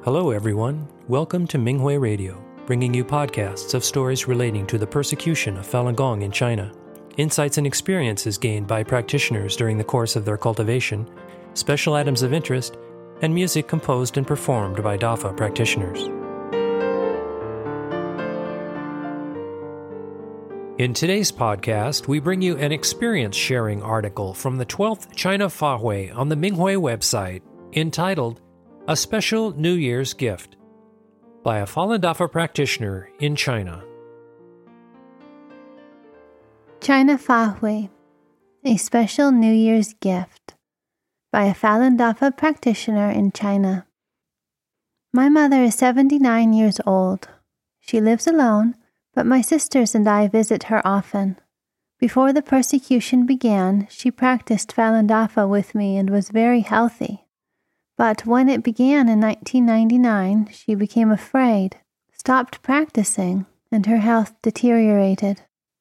Hello, everyone. Welcome to Minghui Radio, bringing you podcasts of stories relating to the persecution of Falun Gong in China, insights and experiences gained by practitioners during the course of their cultivation, special items of interest, and music composed and performed by Dafa practitioners. In today's podcast, we bring you an experience-sharing article from the 12th China Fahui on the Minghui website entitled A Special New Year's Gift by a Falun Dafa practitioner in China. China Fahui, A Special New Year's Gift by a Falun Dafa practitioner in China. My mother is 79 years old. She lives alone, but my sisters and I visit her often. Before the persecution began, she practiced Falun Dafa with me and was very healthy. But when it began in 1999, she became afraid, stopped practicing, and her health deteriorated.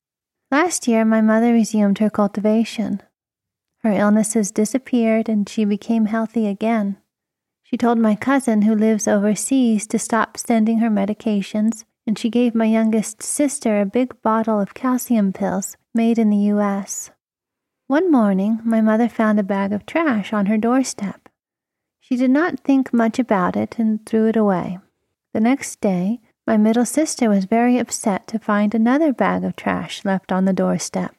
Last year, my mother resumed her cultivation. Her illnesses disappeared and she became healthy again. She told my cousin who lives overseas to stop sending her medications, and she gave my youngest sister a big bottle of calcium pills made in the U.S. One morning, my mother found a bag of trash on her doorstep. She did not think much about it and threw it away. The next day, my middle sister was very upset to find another bag of trash left on the doorstep.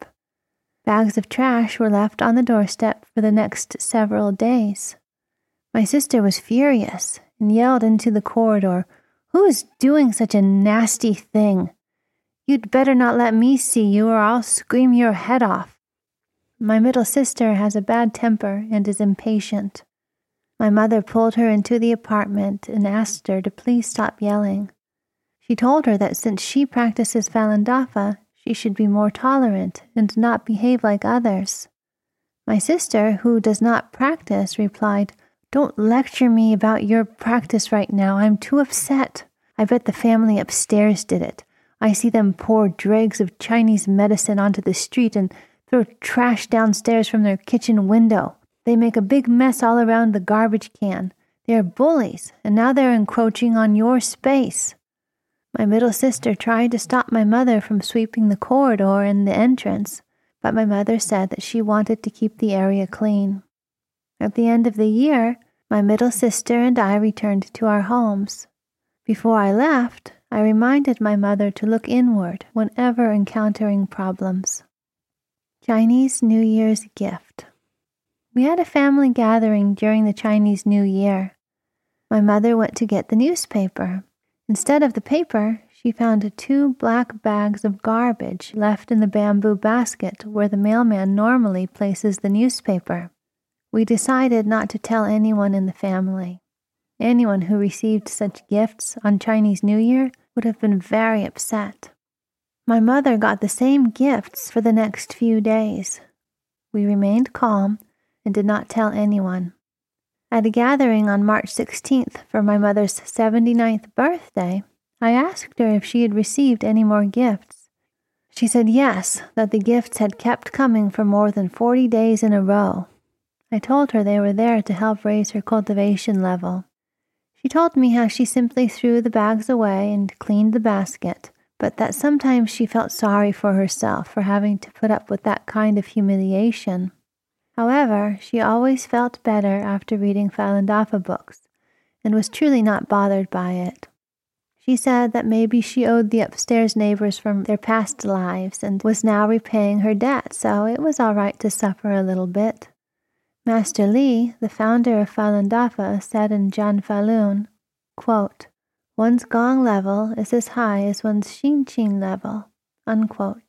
Bags of trash were left on the doorstep for the next several days. My sister was furious and yelled into the corridor, "Who is doing such a nasty thing? You'd better not let me see you or I'll scream your head off." My middle sister has a bad temper and is impatient. My mother pulled her into the apartment and asked her to please stop yelling. She told her that since she practices Falun Dafa, she should be more tolerant and not behave like others. My sister, who does not practice, replied, "Don't lecture me about your practice right now. I'm too upset. I bet the family upstairs did it. I see them pour dregs of Chinese medicine onto the street and throw trash downstairs from their kitchen window. They make a big mess all around the garbage can. They're bullies, and now they're encroaching on your space." My middle sister tried to stop my mother from sweeping the corridor and the entrance, but my mother said that she wanted to keep the area clean. At the end of the year, my middle sister and I returned to our homes. Before I left, I reminded my mother to look inward whenever encountering problems. Chinese New Year's Gift. We had a family gathering during the Chinese New Year. My mother went to get the newspaper. Instead of the paper, she found 2 black bags of garbage left in the bamboo basket where the mailman normally places the newspaper. We decided not to tell anyone in the family. Anyone who received such gifts on Chinese New Year would have been very upset. My mother got the same gifts for the next few days. We remained calm and did not tell anyone. At a gathering on March 16th for my mother's 79th birthday, I asked her if she had received any more gifts. She said yes, that the gifts had kept coming for more than 40 days in a row. I told her they were there to help raise her cultivation level. She told me how she simply threw the bags away and cleaned the basket, but that sometimes she felt sorry for herself for having to put up with that kind of humiliation. However, she always felt better after reading Falun Dafa books, and was truly not bothered by it. She said that maybe she owed the upstairs neighbors from their past lives and was now repaying her debt, so it was all right to suffer a little bit. Master Li, the founder of Falun Dafa, said in Jan Falun, quote, "One's gong level is as high as one's Xin Qin level," unquote.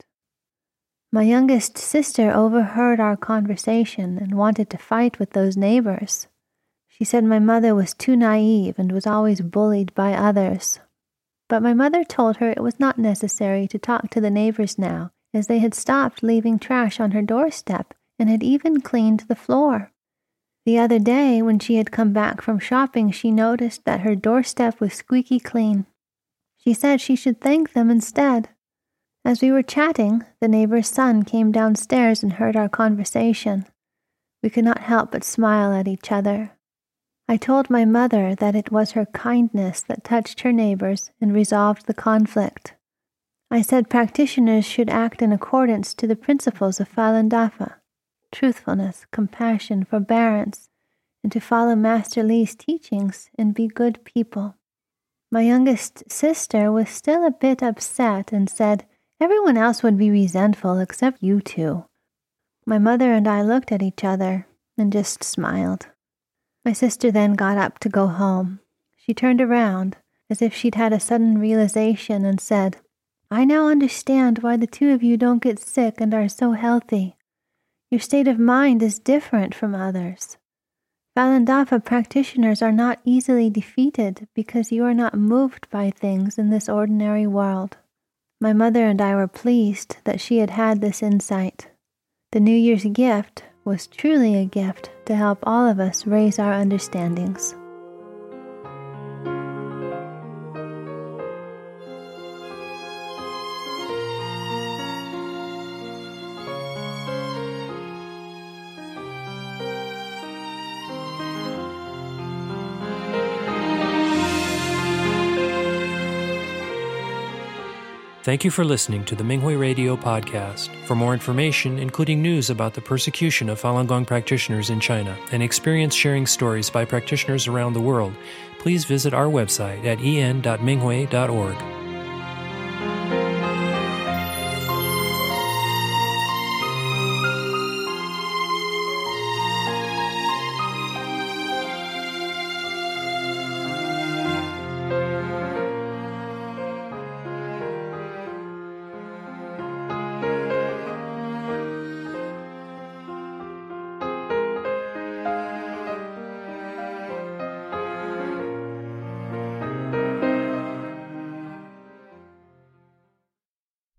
My youngest sister overheard our conversation and wanted to fight with those neighbors. She said my mother was too naive and was always bullied by others. But my mother told her it was not necessary to talk to the neighbors now, as they had stopped leaving trash on her doorstep and had even cleaned the floor. The other day, when she had come back from shopping, she noticed that her doorstep was squeaky clean. She said she should thank them instead. As we were chatting, the neighbor's son came downstairs and heard our conversation. We could not help but smile at each other. I told my mother that it was her kindness that touched her neighbors and resolved the conflict. I said practitioners should act in accordance to the principles of Falun Dafa, truthfulness, compassion, forbearance, and to follow Master Li's teachings and be good people. My youngest sister was still a bit upset and said, "Everyone else would be resentful except you two." My mother and I looked at each other and just smiled. My sister then got up to go home. She turned around as if she'd had a sudden realization and said, "I now understand why the two of you don't get sick and are so healthy. Your state of mind is different from others. Falun Dafa practitioners are not easily defeated because you are not moved by things in this ordinary world." My mother and I were pleased that she had had this insight. The New Year's gift was truly a gift to help all of us raise our understandings. Thank you for listening to the Minghui Radio podcast. For more information, including news about the persecution of Falun Gong practitioners in China and experience-sharing stories by practitioners around the world, please visit our website at en.minghui.org.